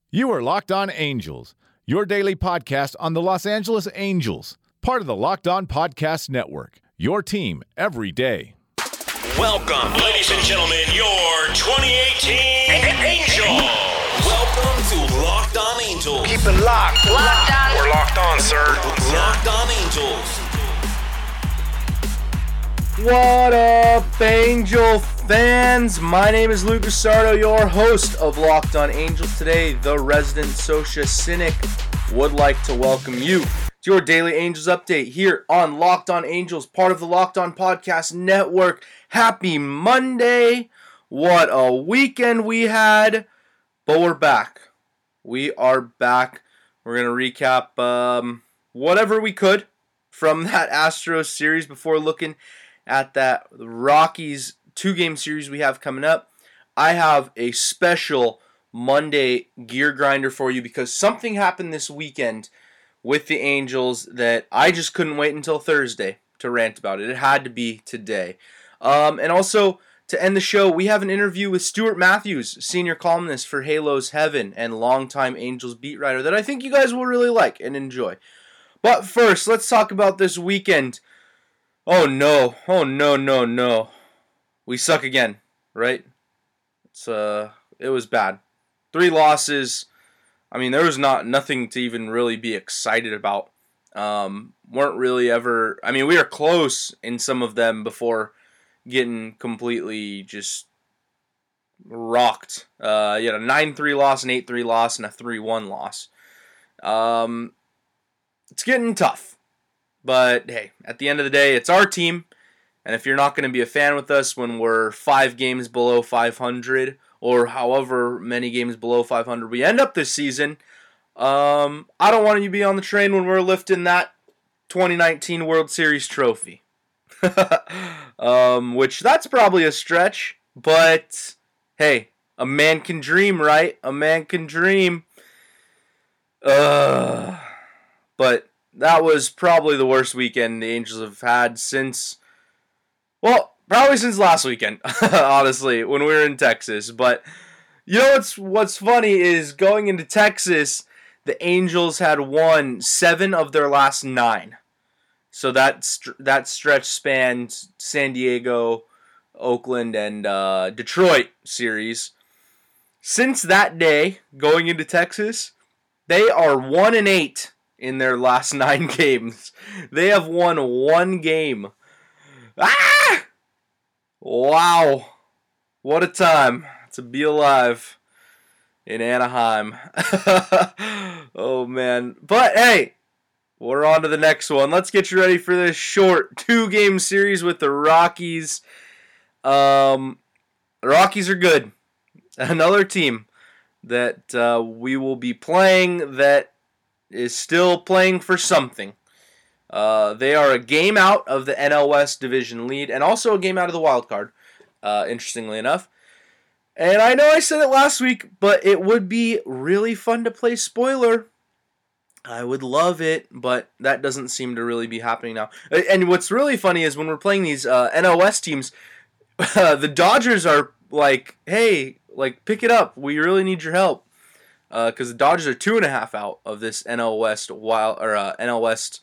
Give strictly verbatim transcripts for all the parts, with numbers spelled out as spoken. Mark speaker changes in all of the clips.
Speaker 1: You are Locked On Angels, your daily podcast on the Los Angeles Angels, part of the Locked On Podcast Network, your team every day.
Speaker 2: Welcome, ladies and gentlemen, your twenty eighteen Angels. Welcome to Locked On Angels.
Speaker 3: Keep it locked.
Speaker 4: Locked on.
Speaker 3: We're locked on, sir.
Speaker 2: Locked On Angels.
Speaker 5: What up, Angel fans? My name is Luke Gussardo, your host of Locked On Angels. Today, the resident Socia Cynic would like to welcome you to your daily Angels update here on Locked On Angels, part of the Locked On Podcast Network. Happy Monday. What a weekend we had, but we're back. We are back. We're going to recap um, whatever we could from that Astros series before looking at that Rockies two-game series we have coming up. I have a special Monday gear grinder for you because something happened this weekend with the Angels that I just couldn't wait until Thursday to rant about it. It had to be today. Um, and also, to end the show, we have an interview with Stuart Matthews, senior columnist for Halos Heaven and longtime Angels beat writer that I think you guys will really like and enjoy. But first, let's talk about this weekend. Oh no, oh no, no, no. We suck again, right? It's uh it was bad. Three losses. I mean, there was not nothing to even really be excited about. Um, weren't really ever I mean, we were close in some of them before getting completely just rocked. Uh you had a nine three loss, an eight three loss, and a three one loss. Um it's getting tough. But, hey, at the end of the day, it's our team, and if you're not going to be a fan with us when we're five games below five hundred, or however many games below five hundred we end up this season, um, I don't want you to be on the train when we're lifting that twenty nineteen World Series trophy. um, which, that's probably a stretch, but, hey, a man can dream, right? A man can dream. Uh, but... That was probably the worst weekend the Angels have had since, well, probably since last weekend, honestly, when we were in Texas. But, you know what's, what's funny is going into Texas, the Angels had won seven of their last nine. So that, st- that stretch spanned San Diego, Oakland, and uh, Detroit series. Since that day, going into Texas, they are one and eight. In their last nine games. They have won one game. Ah! Wow. What a time to be alive in Anaheim. Oh, man. But, hey, we're on to the next one. Let's get you ready for this short two-game series with the Rockies. Um, the Rockies are good. Another team that uh, we will be playing that is still playing for something. Uh, they are a game out of the N L West division lead and also a game out of the wild card, uh, interestingly enough. And I know I said it last week, but it would be really fun to play spoiler. I would love it, but that doesn't seem to really be happening now. And what's really funny is when we're playing these uh, N L West teams, uh, the Dodgers are like, hey, like pick it up. We really need your help. Because uh, the Dodgers are two and a half out of this N L West wild or uh, N L West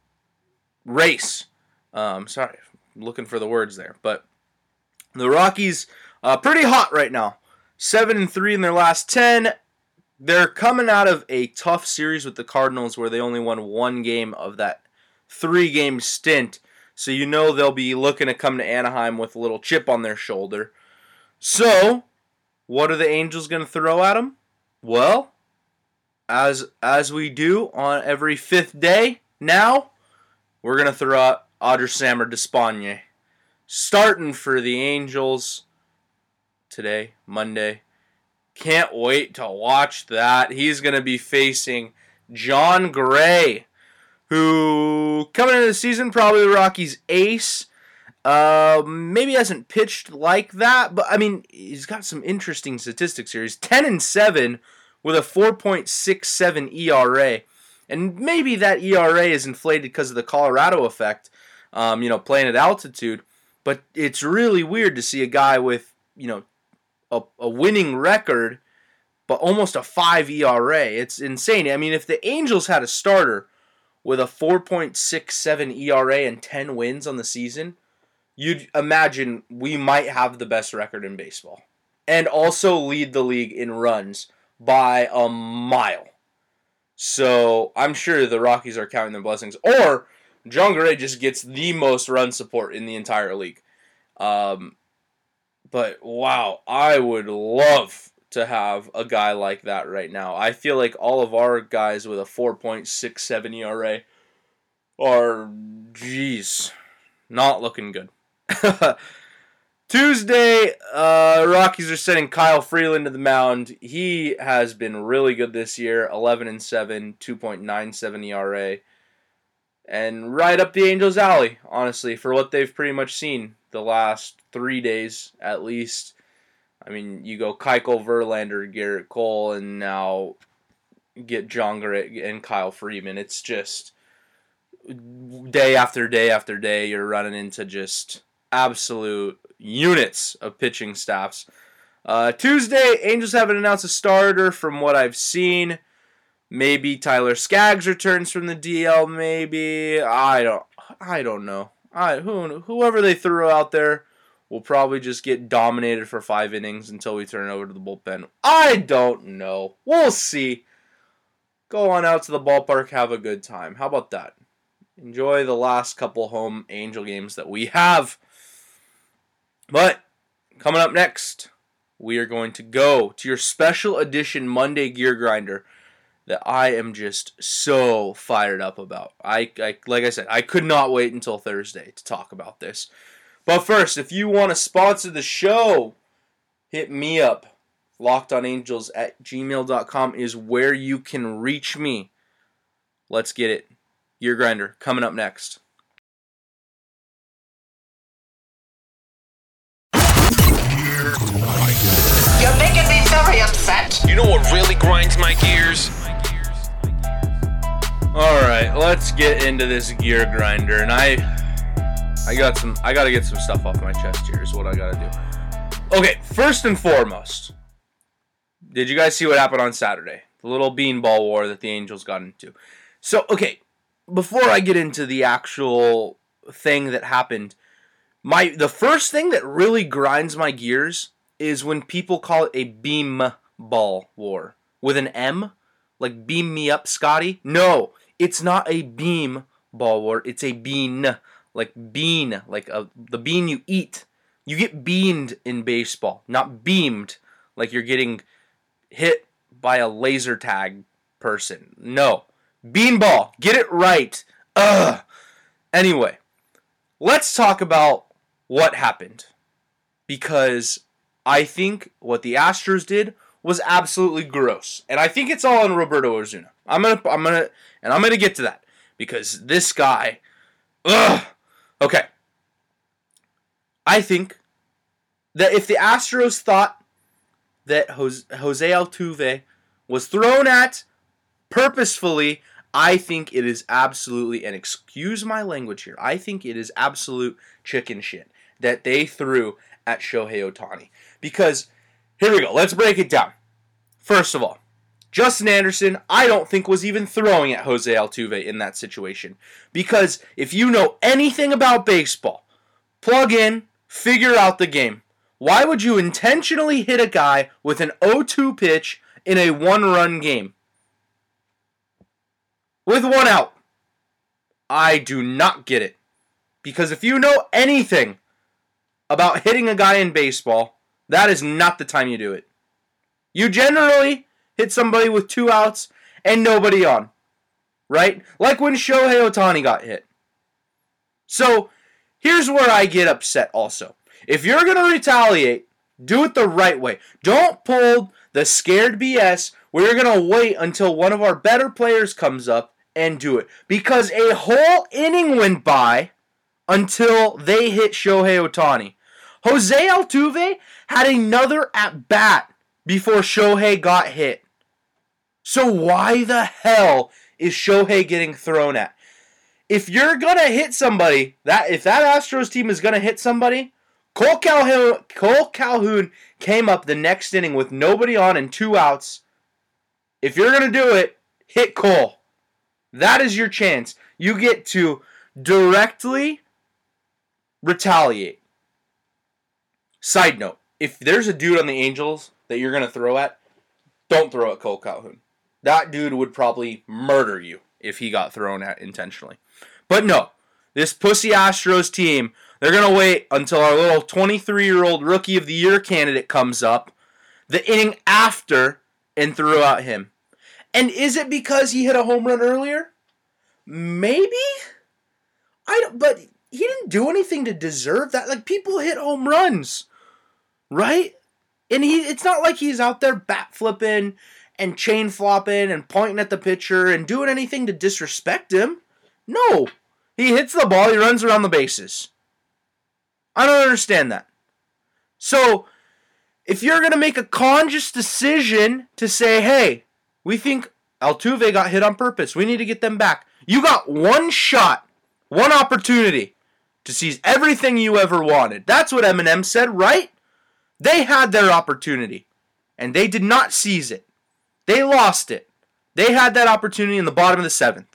Speaker 5: race. Um, sorry, I'm looking for the words there, but the Rockies uh, pretty hot right now. Seven and three in their last ten. They're coming out of a tough series with the Cardinals, where they only won one game of that three-game stint. So you know they'll be looking to come to Anaheim with a little chip on their shoulder. So, what are the Angels going to throw at them? Well, as as we do on every fifth day now, we're going to throw out Audrisamer Despaigne. Starting for the Angels today, Monday. Can't wait to watch that. He's going to be facing Jon Gray, who, coming into the season, probably the Rockies' ace. Uh, maybe hasn't pitched like that, but I mean, he's got some interesting statistics here. He's ten and seven with a four point six seven E R A, and maybe that E R A is inflated because of the Colorado effect, um, you know, playing at altitude. But it's really weird to see a guy with, you know, a, a winning record, but almost a five E R A. It's insane. I mean, if the Angels had a starter with a four point six seven E R A and ten wins on the season, you'd imagine we might have the best record in baseball. And also lead the league in runs by a mile. So I'm sure the Rockies are counting their blessings. Or Jon Gray just gets the most run support in the entire league. Um, but wow, I would love to have a guy like that right now. I feel like all of our guys with a four point six seven E R A are, geez, not looking good. Tuesday, uh, Rockies are sending Kyle Freeland to the mound. He has been really good this year, eleven and seven, two point nine seven E R A. And right up the Angels' alley, honestly, for what they've pretty much seen the last three days at least. I mean, you go Keuchel, Verlander, Garrett Cole, and now get Jon Gray and Kyle Freeland. It's just day after day after day, you're running into just absolute units of pitching staffs. Uh, Tuesday, Angels haven't announced a starter from what I've seen. Maybe Tyler Skaggs returns from the D L. Maybe I don't. I don't know. I who whoever they threw out there will probably just get dominated for five innings until we turn it over to the bullpen. I don't know. We'll see. Go on out to the ballpark, have a good time. How about that? Enjoy the last couple home Angel games that we have. But coming up next, we are going to go to your special edition Monday Gear Grinder that I am just so fired up about. I, I like I said, I could not wait until Thursday to talk about this. But first, if you want to sponsor the show, hit me up. LockedOnAngels at gmail dot com is where you can reach me. Let's get it. Gear Grinder coming up next.
Speaker 3: You're making me very upset.
Speaker 2: You know what really grinds my gears?
Speaker 5: Alright, let's get into this Gear Grinder. And I I got some I gotta get some stuff off my chest here is what I gotta do. Okay, first and foremost, did you guys see what happened on Saturday? The little beanball war that the Angels got into. So, okay, before I get into the actual thing that happened, my the first thing that really grinds my gears is when people call it a beam ball war. With an M? Like beam me up, Scotty? No, it's not a beam ball war. It's a bean. Like bean. Like a, the bean you eat. You get beamed in baseball, not beamed. Like you're getting hit by a laser tag person. No. Beanball. Get it right. Ugh. Anyway, let's talk about what happened. Because I think what the Astros did was absolutely gross. And I think it's all on Roberto Osuna. I'm gonna I'm gonna and I'm gonna get to that. Because this guy ugh. Okay. I think that if the Astros thought that Jose, Jose Altuve was thrown at purposefully, I think it is absolutely, and excuse my language here, I think it is absolute chicken shit that they threw at Shohei Ohtani. Because, here we go, let's break it down. First of all, Justin Anderson, I don't think was even throwing at Jose Altuve in that situation. Because if you know anything about baseball, plug in, figure out the game. Why would you intentionally hit a guy with an oh two pitch in a one-run game? With one out. I do not get it. Because if you know anything about hitting a guy in baseball, that is not the time you do it. You generally hit somebody with two outs and nobody on. Right? Like when Shohei Ohtani got hit. So, here's where I get upset also. If you're going to retaliate, do it the right way. Don't pull the scared B S where you're going to wait until one of our better players comes up and do it. Because a whole inning went by until they hit Shohei Ohtani. Jose Altuve had another at-bat before Shohei got hit. So why the hell is Shohei getting thrown at? If you're going to hit somebody, that if that Astros team is going to hit somebody, Cole Calhoun, Cole Calhoun came up the next inning with nobody on and two outs. If you're going to do it, hit Cole. That is your chance. You get to directly retaliate. Side note, if there's a dude on the Angels that you're going to throw at, don't throw at Cole Calhoun. That dude would probably murder you if he got thrown at intentionally. But no, this pussy Astros team, they're going to wait until our little twenty-three-year-old Rookie of the Year candidate comes up the inning after and threw out him. And is it because he hit a home run earlier? Maybe? I don't, but he didn't do anything to deserve that. Like, people hit home runs, right? And he it's not like he's out there bat flipping and chain flopping and pointing at the pitcher and doing anything to disrespect him. No. He hits the ball, he runs around the bases. I don't understand that. So, if you're going to make a conscious decision to say, hey, we think Altuve got hit on purpose, we need to get them back. You got one shot, one opportunity to seize everything you ever wanted. That's what Eminem said, right? They had their opportunity, and they did not seize it. They lost it. They had that opportunity in the bottom of the seventh.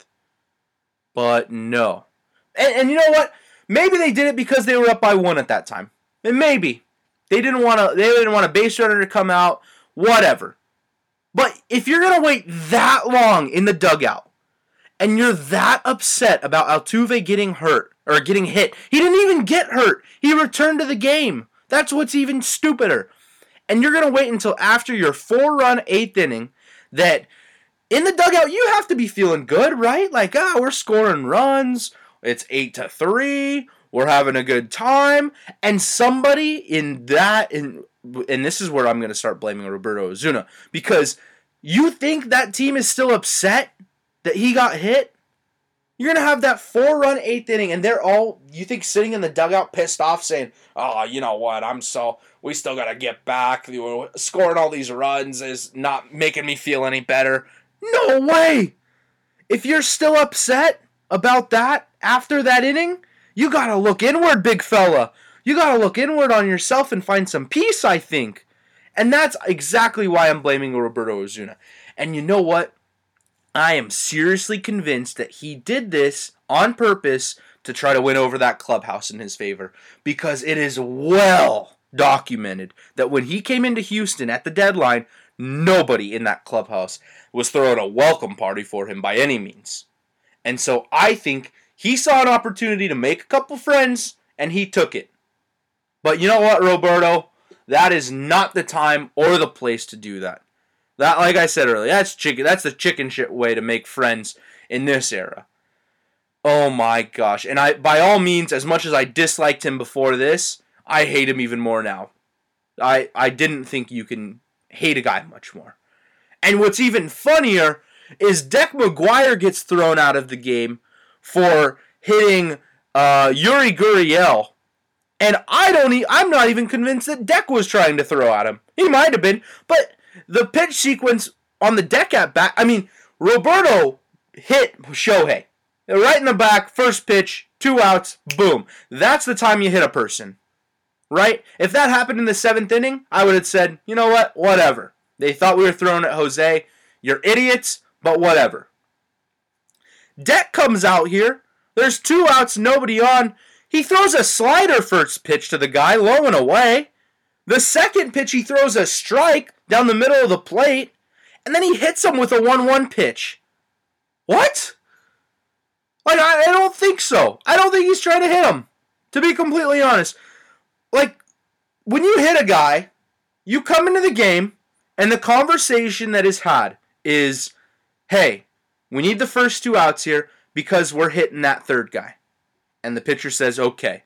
Speaker 5: But no. And, and you know what? Maybe they did it because they were up by one at that time. And maybe. They didn't want to they didn't want a base runner to come out. Whatever. But if you're going to wait that long in the dugout, and you're that upset about Altuve getting hurt, or getting hit, he didn't even get hurt. He returned to the game. That's what's even stupider. And you're going to wait until after your four-run eighth inning that in the dugout you have to be feeling good, right? Like, ah, we're scoring runs. It's eight to three. We're having a good time. And somebody in that, in, and this is where I'm going to start blaming Roberto Osuna, because you think that team is still upset that he got hit? You're going to have that four-run eighth inning, and they're all, you think, sitting in the dugout pissed off saying, oh, you know what, I'm so, we still got to get back. Scoring all these runs is not making me feel any better. No way! If you're still upset about that after that inning, you got to look inward, big fella. You got to look inward on yourself and find some peace, I think. And that's exactly why I'm blaming Roberto Osuna. And you know what? I am seriously convinced that he did this on purpose to try to win over that clubhouse in his favor. Because it is well documented that when he came into Houston at the deadline, nobody in that clubhouse was throwing a welcome party for him by any means. And so I think he saw an opportunity to make a couple friends, and he took it. But you know what, Roberto? That is not the time or the place to do that. That, like I said earlier, that's chicken. That's the chicken shit way to make friends in this era. Oh my gosh. And I, by all means, as much as I disliked him before this, I hate him even more now. I, I didn't think you can hate a guy much more. And what's even funnier is Deck McGuire gets thrown out of the game for hitting uh, Yuri Gurriel. And I don't e- I'm not even convinced that Deck was trying to throw at him. He might have been, but the pitch sequence on the Deck at bat, I mean, Roberto hit Shohei. Right in the back, first pitch, two outs, boom. That's the time you hit a person. Right? If that happened in the seventh inning, I would have said, you know what, whatever. They thought we were throwing at Jose. You're idiots, but whatever. Deck comes out here. There's two outs, nobody on. He throws a slider first pitch to the guy, low and away. The second pitch, he throws a strike down the middle of the plate, and then he hits him with a one one pitch. What? Like, I, I don't think so. I don't think he's trying to hit him, to be completely honest. Like, when you hit a guy, you come into the game, and the conversation that is had is, hey, we need the first two outs here because we're hitting that third guy. And the pitcher says, okay.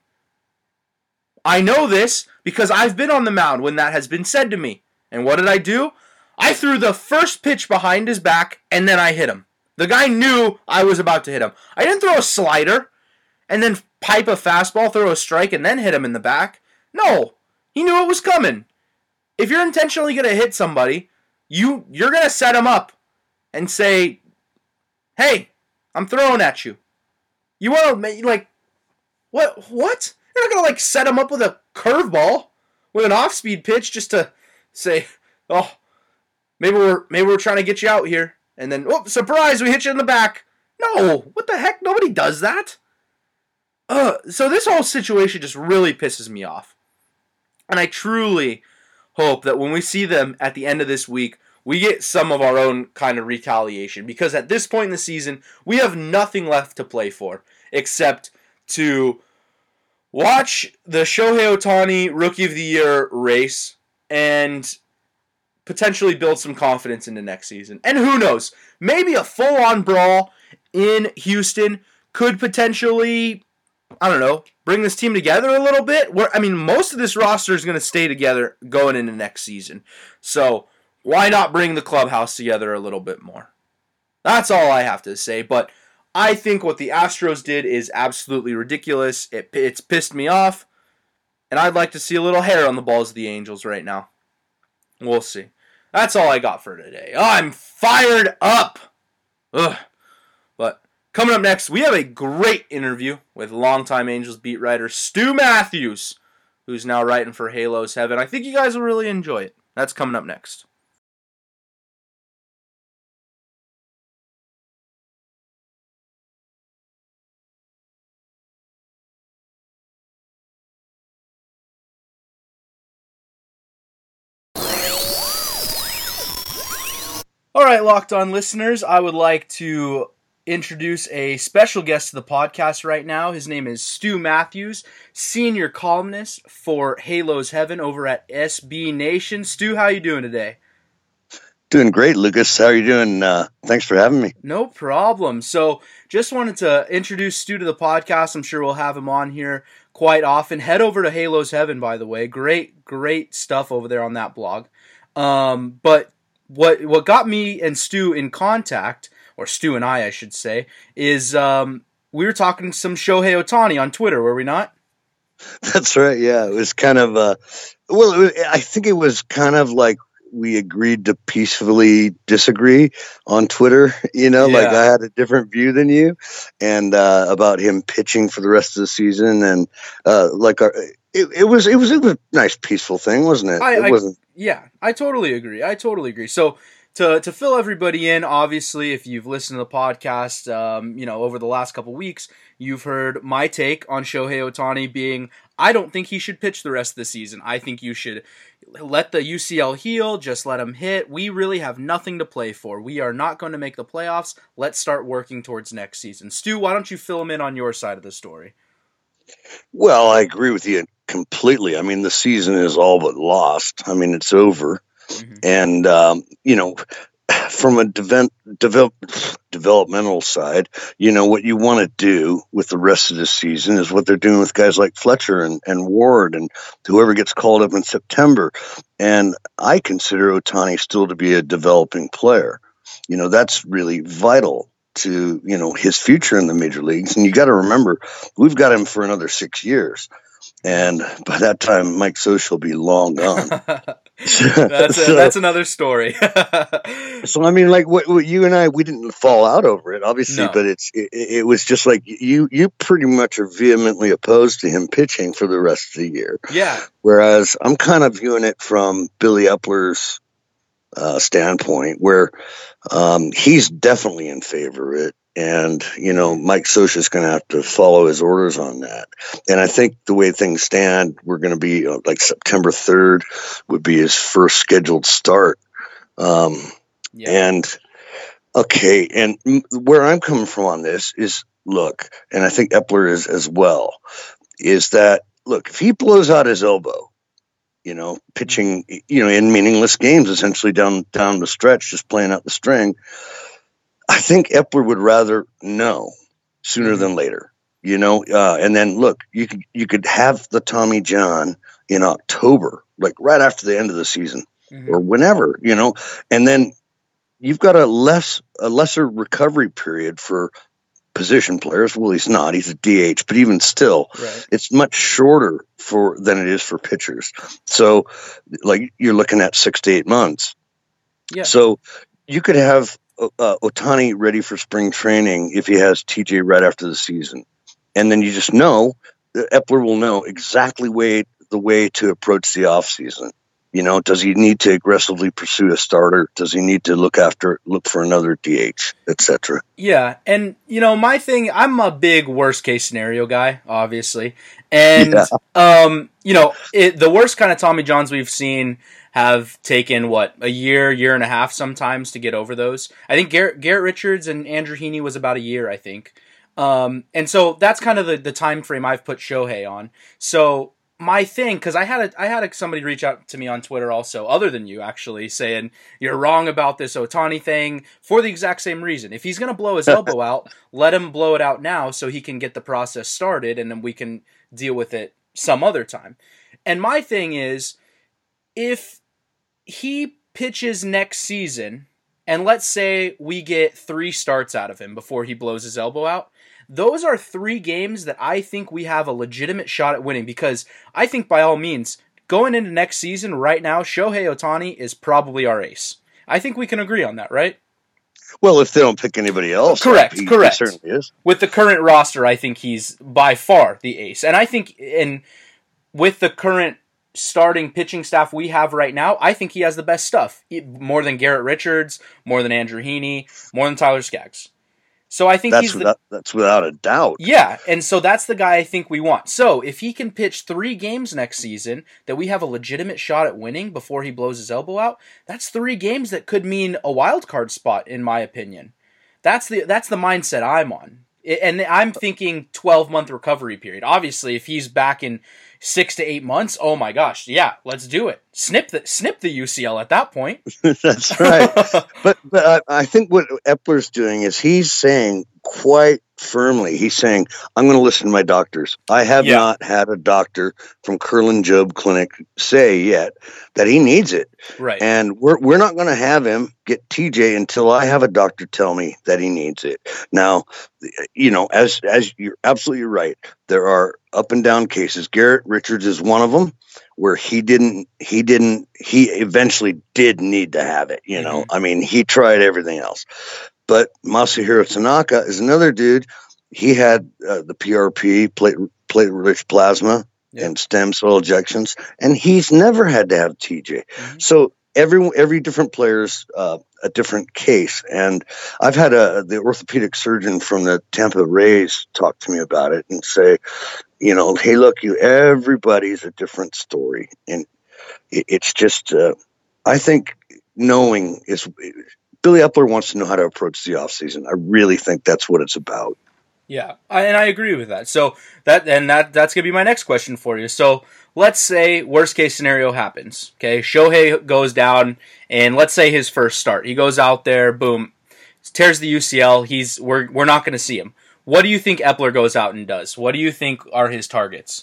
Speaker 5: I know this because I've been on the mound when that has been said to me. And what did I do? I threw the first pitch behind his back, and then I hit him. The guy knew I was about to hit him. I didn't throw a slider and then pipe a fastball, throw a strike, and then hit him in the back. No, he knew it was coming. If you're intentionally going to hit somebody, you, you're going to set him up and say, hey, I'm throwing at you. You want to, like, what? What? You're not going to, like, set him up with a curveball with an off-speed pitch just to say, oh, maybe we're maybe we're trying to get you out here. And then, oh, surprise, we hit you in the back. No, what the heck? Nobody does that. Uh, so this whole situation just really pisses me off. And I truly hope that when we see them at the end of this week, we get some of our own kind of retaliation. Because at this point in the season, we have nothing left to play for except to watch the Shohei Ohtani Rookie of the Year race and potentially build some confidence into next season. And who knows, maybe a full-on brawl in Houston could potentially, I don't know, bring this team together a little bit. Where I mean, most of this roster is going to stay together going into next season. So why not bring the clubhouse together a little bit more? That's all I have to say. But I think what the Astros did is absolutely ridiculous. It, it's pissed me off. And I'd like to see a little hair on the balls of the Angels right now. We'll see. That's all I got for today. Oh, I'm fired up. Ugh. But coming up next, we have a great interview with longtime Angels beat writer Stu Matthews, who's now writing for Halos Heaven. I think you guys will really enjoy it. That's coming up next. All right, Locked On listeners, I would like to introduce a special guest to the podcast right now. His name is Stu Matthews, senior columnist for Halos Heaven over at S B Nation. Stu, how you doing today?
Speaker 4: Doing great, Lucas. How are you doing? Uh, thanks for having me.
Speaker 5: No problem. So just wanted to introduce Stu to the podcast. I'm sure we'll have him on here quite often. Head over to Halos Heaven, by the way. Great, great stuff over there on that blog. Um, but What what got me and Stu in contact, or Stu and I, I should say, is um, we were talking some Shohei Ohtani on Twitter, were we not?
Speaker 4: That's right, yeah. It was kind of, uh, well, it was, I think it was kind of like we agreed to peacefully disagree on Twitter, you know,
Speaker 5: Yeah.
Speaker 4: like I had a different view than you, and uh, about him pitching for the rest of the season, and uh, like our, it, it was it was it was a nice peaceful thing, wasn't it?
Speaker 5: I,
Speaker 4: it
Speaker 5: I,
Speaker 4: wasn't.
Speaker 5: Yeah, I totally agree. I totally agree. So to to fill everybody in, obviously, if you've listened to the podcast, um, you know, over the last couple weeks, you've heard my take on Shohei Ohtani being, I don't think he should pitch the rest of the season. I think you should let the U C L heal, just let him hit. We really have nothing to play for. We are not going to make the playoffs. Let's start working towards next season. Stu, why don't you fill him in on your side of the story?
Speaker 4: Well, I agree with you completely. I mean, the season is all but lost. I mean, it's over. Mm-hmm. And, um, you know, from a develop, develop, developmental side, you know, what you want to do with the rest of the season is what they're doing with guys like Fletcher and, and Ward and whoever gets called up in September. And I consider Ohtani still to be a developing player. You know, that's really vital to, you know, his future in the major leagues. And you got to remember, we've got him for another six years. And by that time, Mike Scioscia will be long gone.
Speaker 5: that's, a,
Speaker 4: so,
Speaker 5: that's another story.
Speaker 4: So, I mean, like what, what you and I, we didn't fall out over it, obviously,
Speaker 5: No.
Speaker 4: but it's it, it was just like you you pretty much are vehemently opposed to him pitching for the rest of the year.
Speaker 5: Yeah.
Speaker 4: Whereas I'm kind of viewing it from Billy Epler's uh, standpoint, where um, he's definitely in favor of it. And, you know, Mike Scioscia is going to have to follow his orders on that. And I think the way things stand, we're going to be uh, like September third would be his first scheduled start. Um,
Speaker 5: Yeah.
Speaker 4: And, okay, and m- where I'm coming from on this is, look, and I think Epler is as well, is that, look, if he blows out his elbow, you know, pitching, you know, in meaningless games, essentially down down the stretch, just playing out the string, I think Epler would rather know sooner than later, you know. Uh, and then look, you could you could have the Tommy John in October, like right after the end of the season,
Speaker 5: Mm-hmm.
Speaker 4: or whenever, you know, and then you've got a less a lesser recovery period for position players. Well, he's not; he's a D H, but even still,
Speaker 5: Right.
Speaker 4: it's much shorter for than it is for pitchers. So, like you're looking at six to eight months.
Speaker 5: Yeah.
Speaker 4: So you could have uh, Ohtani ready for spring training if he has T J right after the season, and then you just know that Epler will know exactly way the way to approach the offseason. You know, does he need to aggressively pursue a starter? Does he need to look after, look for another D H, et cetera?
Speaker 5: Yeah, and you know, my thing, I'm a big worst case scenario guy, obviously, and yeah. um, you know, it, the worst kind of Tommy Johns we've seen have taken what a year, year and a half sometimes to get over those. I think Garrett, Garrett Richards and Andrew Heaney was about a year, I think, um, and so that's kind of the the time frame I've put Shohei on. So. My thing, because I had a, I had a, somebody reach out to me on Twitter also, other than you actually, saying you're wrong about this Ohtani thing for the exact same reason. If he's going to blow his elbow out, let him blow it out now so he can get the process started, and then we can deal with it some other time. And my thing is, if he pitches next season, and let's say we get three starts out of him before he blows his elbow out, those are three games that I think we have a legitimate shot at winning, because I think by all means, going into next season right now, Shohei Ohtani is probably our ace. I think we can agree on that, right?
Speaker 4: Well, if they don't pick anybody else.
Speaker 5: Correct,
Speaker 4: he,
Speaker 5: correct.
Speaker 4: He certainly is.
Speaker 5: With the current roster, I think he's by far the ace. And I think in with the current starting pitching staff we have right now, I think he has the best stuff. More than Garrett Richards, more than Andrew Heaney, more than Tyler Skaggs. So I think
Speaker 4: that's
Speaker 5: he's the,
Speaker 4: without, that's without a doubt.
Speaker 5: Yeah, and so that's the guy I think we want. So if he can pitch three games next season that we have a legitimate shot at winning before he blows his elbow out, that's three games that could mean a wild card spot, in my opinion. That's the that's the mindset I'm on. And I'm thinking twelve-month recovery period. Obviously, if he's back in six to eight months, oh my gosh, yeah, let's do it. Snip the snip the U C L at that point.
Speaker 4: That's right. but but I, I think what Epler's doing is he's saying quite firmly, he's saying, I'm going to listen to my doctors. I have yeah. not had a doctor from Kerlin Jobe Clinic say yet that he needs it.
Speaker 5: Right.
Speaker 4: And we're we're not going to have him get T J until I have a doctor tell me that he needs it. Now, you know, as as you're absolutely right, there are up and down cases. Garrett Richards is one of them, where he didn't, he didn't, he eventually did need to have it. You know, mm-hmm. I mean, he tried everything else. But Masahiro Tanaka is another dude. He had uh, the P R P, plate, platelet-rich plasma, yeah. and stem cell ejections, and he's never had to have T J. Mm-hmm. So every every different player's uh, a different case. And I've had a the orthopedic surgeon from the Tampa Rays talk to me about it and say, you know, hey, look, you everybody's a different story, and it, it's just uh, I think knowing is. Billy Epler wants to know how to approach the offseason. I really think that's what it's about.
Speaker 5: Yeah, I, and I agree with that. So that and that that's gonna be my next question for you. So let's say worst case scenario happens. Okay, Shohei goes down, and let's say his first start, he goes out there, boom, tears the U C L. He's we're we're not gonna see him. What do you think Epler goes out and does? What do you think are his targets?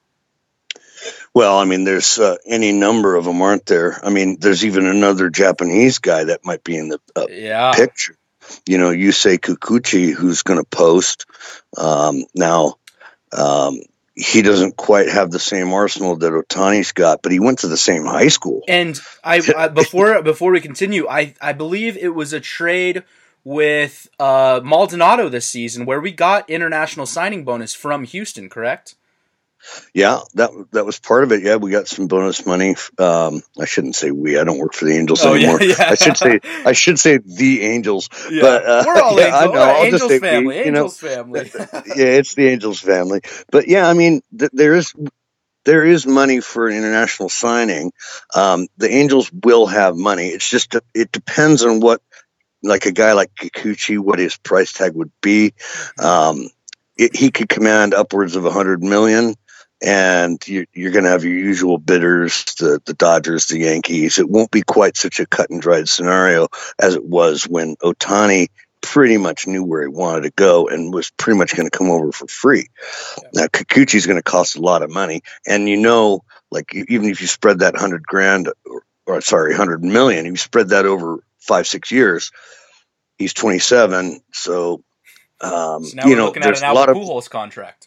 Speaker 4: Well, I mean, there's uh, any number of them, aren't there? I mean, there's even another Japanese guy that might be in the uh,
Speaker 5: yeah.
Speaker 4: picture. You know, Yusei Kikuchi, who's going to post. Um, now, um, he doesn't quite have the same arsenal that Ohtani's got, but he went to the same high school.
Speaker 5: And I, I before before we continue, I, I believe it was a trade with uh, Maldonado this season where we got international signing bonus from Houston, correct?
Speaker 4: Yeah, that that was part of it. Yeah, we got some bonus money. Um, I shouldn't say we. I don't work for the Angels
Speaker 5: oh,
Speaker 4: anymore.
Speaker 5: Yeah, yeah.
Speaker 4: I should say I should say the Angels.
Speaker 5: Yeah.
Speaker 4: But uh,
Speaker 5: we're all
Speaker 4: yeah,
Speaker 5: Angels.
Speaker 4: I know.
Speaker 5: We're
Speaker 4: I'll
Speaker 5: Angels
Speaker 4: just say
Speaker 5: family.
Speaker 4: we,
Speaker 5: Angels
Speaker 4: you know,
Speaker 5: family.
Speaker 4: Yeah, it's the Angels family. But yeah, I mean, th- there is there is money for an international signing. Um, the Angels will have money. It's just it depends on what, like a guy like Kikuchi, what his price tag would be. Um, it, he could command upwards of a hundred million. And you're, you're going to have your usual bidders, the, the Dodgers, the Yankees. It won't be quite such a cut and dried scenario as it was when Ohtani pretty much knew where he wanted to go and was pretty much going to come over for free. Yeah. Now, Kikuchi's going to cost a lot of money. And you know, like even if you spread that hundred grand or, or sorry, hundred million, you spread that over five, six years, he's twenty-seven. So, um,
Speaker 5: so now
Speaker 4: you
Speaker 5: we're
Speaker 4: know,
Speaker 5: looking
Speaker 4: there's
Speaker 5: at an
Speaker 4: a lot
Speaker 5: Albert
Speaker 4: of
Speaker 5: Pujols contract.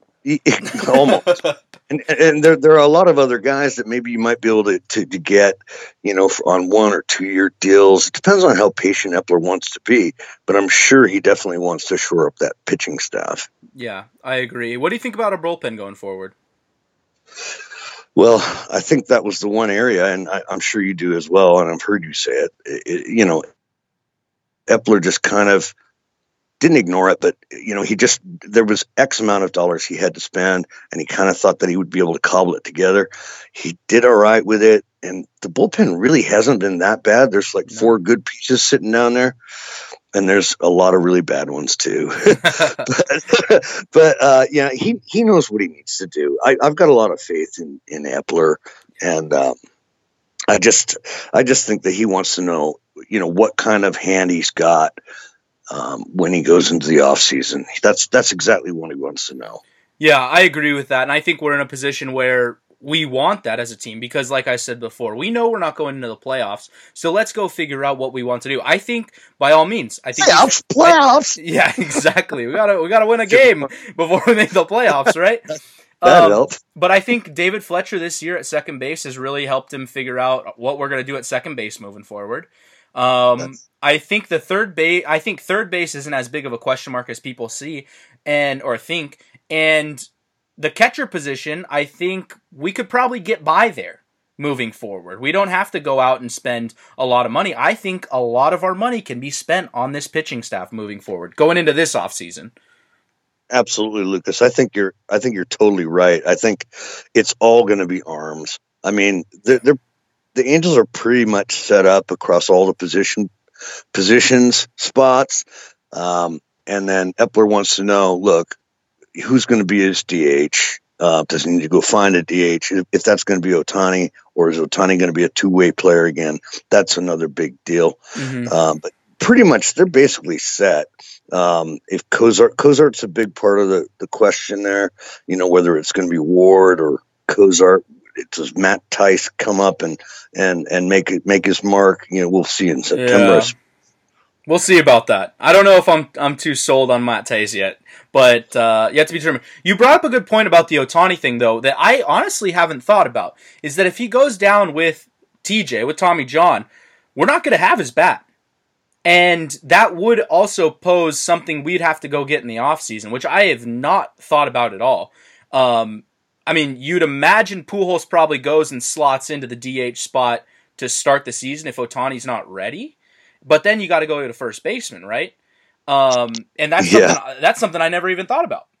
Speaker 4: Almost. and and there there are a lot of other guys that maybe you might be able to, to, to get, you know, for, on one or two year deals. It depends on how patient Epler wants to be, but I'm sure he definitely wants to shore up that pitching staff.
Speaker 5: Yeah, I agree. What do you think about a bullpen going forward?
Speaker 4: Well, I think that was the one area, and I, I'm sure you do as well, and I've heard you say it. It, it you know, Epler just kind of didn't ignore it, but you know, he just there was X amount of dollars he had to spend, and he kind of thought that he would be able to cobble it together. He did all right with it, and the bullpen really hasn't been that bad. There's like no. four good pieces sitting down there, and there's a lot of really bad ones too. but but uh, yeah, he he knows what he needs to do. I, I've got a lot of faith in in Epler, and um, I just I just think that he wants to know, you know, what kind of hand he's got. Um, when he goes into the off season, that's that's exactly what he wants to know.
Speaker 5: Yeah, I agree with that, and I think we're in a position where we want that as a team because, like I said before, we know we're not going into the playoffs, so let's go figure out what we want to do. I think, by all means, I think
Speaker 4: playoffs, playoffs.
Speaker 5: I, yeah, exactly. We gotta we gotta win a game before we make the playoffs, right?
Speaker 4: That
Speaker 5: um,
Speaker 4: helps.
Speaker 5: But I think David Fletcher this year at second base has really helped him figure out what we're gonna do at second base moving forward. Um, That's... I think the third base, I think third base isn't as big of a question mark as people see and or think. And the catcher position, I think we could probably get by there moving forward. We don't have to go out and spend a lot of money. I think a lot of our money can be spent on this pitching staff moving forward, going into this offseason.
Speaker 4: Absolutely, Lucas. I think you're. I think you're totally right. I think it's all going to be arms. I mean, they're. they're The Angels are pretty much set up across all the position positions, spots. Um, and then Epler wants to know, look, who's going to be his D H? Uh, does he need to go find a D H? If, if that's going to be Ohtani, or is Ohtani going to be a two-way player again? That's another big deal. Mm-hmm. Um, but pretty much they're basically set. Um, if Cozart, Cozart's a big part of the, the question there, you know, whether it's going to be Ward or Cozart. Does Matt Tice come up and, and, and make it make his mark? You know, we'll see in September.
Speaker 5: Yeah. We'll see about that. I don't know if I'm I'm too sold on Matt Tice yet, but uh, yet to be determined. You brought up a good point about the Ohtani thing, though, that I honestly haven't thought about. Is that if he goes down with T J, with Tommy John, we're not going to have his bat. And that would also pose something we'd have to go get in the offseason, which I have not thought about at all. Um I mean, you'd imagine Pujols probably goes and slots into the D H spot to start the season if Ohtani's not ready. But then you got to go to the first baseman, right? Um, and that's
Speaker 4: yeah.
Speaker 5: something, that's something I never even thought about.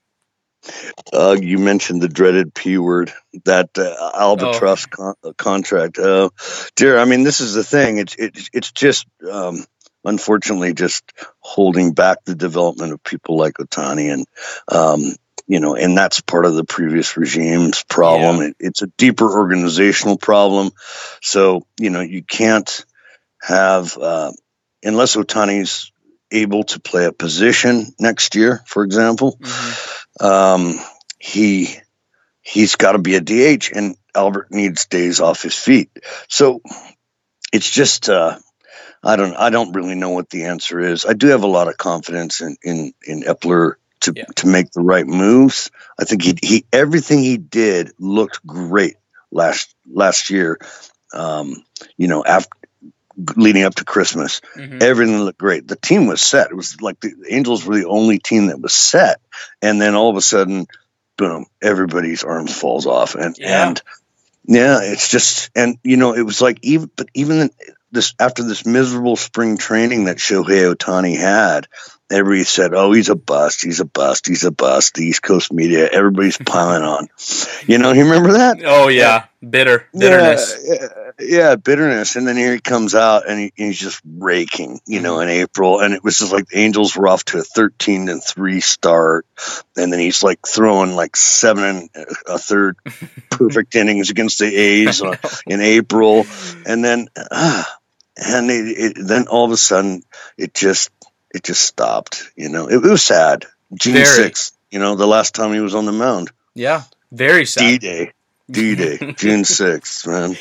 Speaker 4: Uh, you mentioned the dreaded P word, that uh, albatross oh. con- contract. Oh, dear. I mean, this is the thing. It's it, it's just um, unfortunately just holding back the development of people like Ohtani and. Um, You know, and that's part of the previous regime's problem. Yeah. It, it's a deeper organizational problem. So, you know, you can't have, uh, unless Ohtani's able to play a position next year, for example, mm-hmm. um, he, he's got to be a D H, and Albert needs days off his feet. So it's just, uh, I don't, I don't really know what the answer is. I do have a lot of confidence in, in, in Epler to, yeah. to make the right moves. I think he, he, everything he did looked great last, last year. Um, you know, after leading up to Christmas, mm-hmm. everything looked great. The team was set. It was like the Angels were the only team that was set. And then all of a sudden, boom, everybody's arms falls off. And,
Speaker 5: yeah.
Speaker 4: and yeah, it's just, and you know, it was like, even, but even this, after this miserable spring training that Shohei Ohtani had, everybody said, oh, he's a bust, he's a bust, he's a bust. The East Coast media, everybody's piling on. You know, you remember that?
Speaker 5: Oh, yeah. Bitter. Bitterness.
Speaker 4: Yeah, yeah, yeah, bitterness. And then here he comes out, and he, he's just raking, you know, in April. And it was just like the Angels were off to a thirteen and three start. And then he's like throwing like seven and a third perfect innings against the A's in April. And then, uh, and it, it, then all of a sudden, it just, It just stopped, you know. It, it was sad. June sixth, you know, the last time he was on the mound.
Speaker 5: Yeah, very sad.
Speaker 4: D-Day. D-Day. June sixth, man.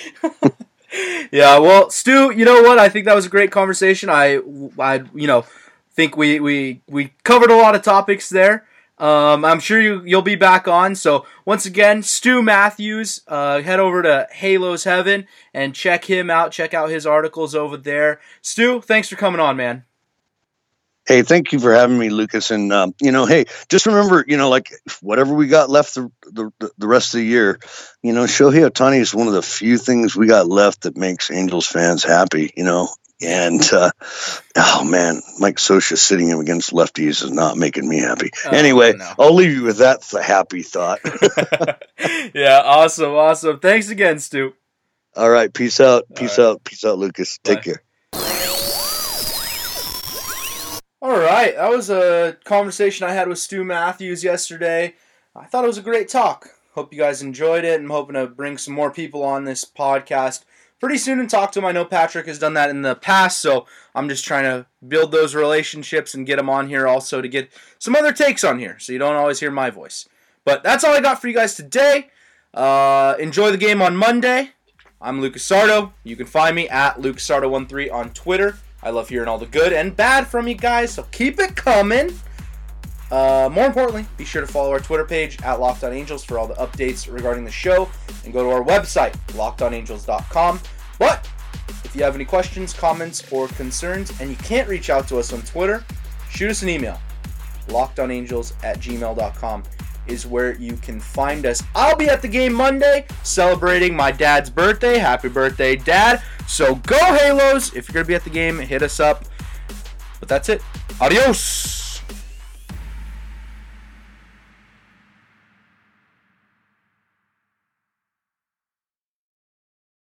Speaker 5: Yeah, well, Stu, you know what? I think that was a great conversation. I, I you know, think we, we, we covered a lot of topics there. Um, I'm sure you, you'll be back on. So, once again, Stu Matthews, uh, head over to Halo's Heaven and check him out. Check out his articles over there. Stu, thanks for coming on, man.
Speaker 4: Hey, thank you for having me, Lucas. And, um, you know, hey, just remember, you know, like whatever we got left the, the, the rest of the year, you know, Shohei Ohtani is one of the few things we got left that makes Angels fans happy, you know. And, uh, oh, man, Mike Scioscia sitting him against lefties is not making me happy. Oh, anyway, no. I'll leave you with that th- happy thought.
Speaker 5: Yeah, awesome, awesome. Thanks again, Stu.
Speaker 4: All right, peace out. Peace right. out. Peace out, Lucas. Bye. Take care.
Speaker 5: All right, that was a conversation I had with Stu Matthews yesterday. I thought it was a great talk. Hope you guys enjoyed it. I'm hoping to bring some more people on this podcast pretty soon and talk to them. I know Patrick has done that in the past, so I'm just trying to build those relationships and get them on here also to get some other takes on here, so you don't always hear my voice. But that's all I got for you guys today. Uh, enjoy the game on Monday. I'm Lucas Sardo. You can find me at Lucas Sardo one three on Twitter. I love hearing all the good and bad from you guys, so keep it coming. Uh, more importantly, be sure to follow our Twitter page at Locked On Angels for all the updates regarding the show, and go to our website, locked on angels dot com. But if you have any questions, comments, or concerns, and you can't reach out to us on Twitter, shoot us an email. locked on angels at gmail dot com is where you can find us. I'll be at the game Monday celebrating my dad's birthday. Happy birthday, Dad. So go Halos. If you're going to be at the game, hit us up. But that's it. Adios.